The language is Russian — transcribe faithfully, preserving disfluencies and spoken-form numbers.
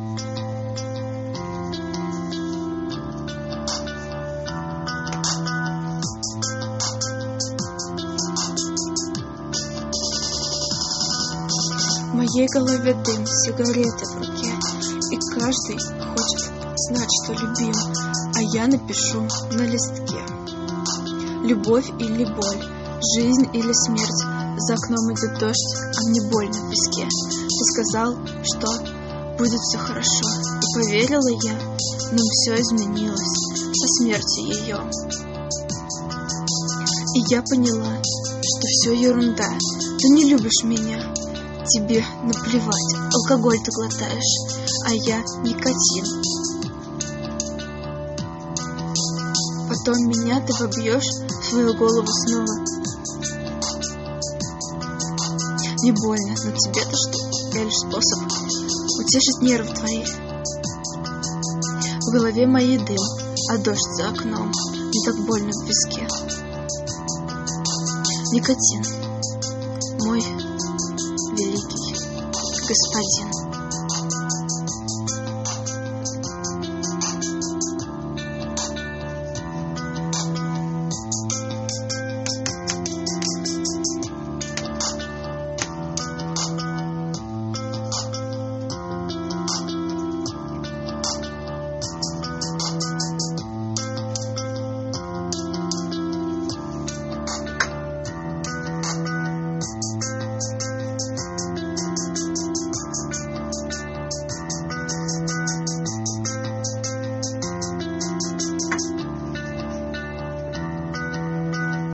В моей голове дым, сигареты в руке, и каждый хочет знать, что любим, а я напишу на листке: любовь или боль, жизнь или смерть. За окном идет дождь, а мне больно в песке. Ты сказал, что будет все хорошо, и поверила я, но все изменилось по смерти ее. И я поняла, что все ерунда. Ты не любишь меня, тебе наплевать, алкоголь ты глотаешь, а я никотин. Потом меня ты вобьешь в свою голову снова. Не больно, но тебе-то что? Я лишь способ утешить нервы твои. В голове моей дым, а дождь за окном. Не так больно в виске. Никотин, мой великий господин.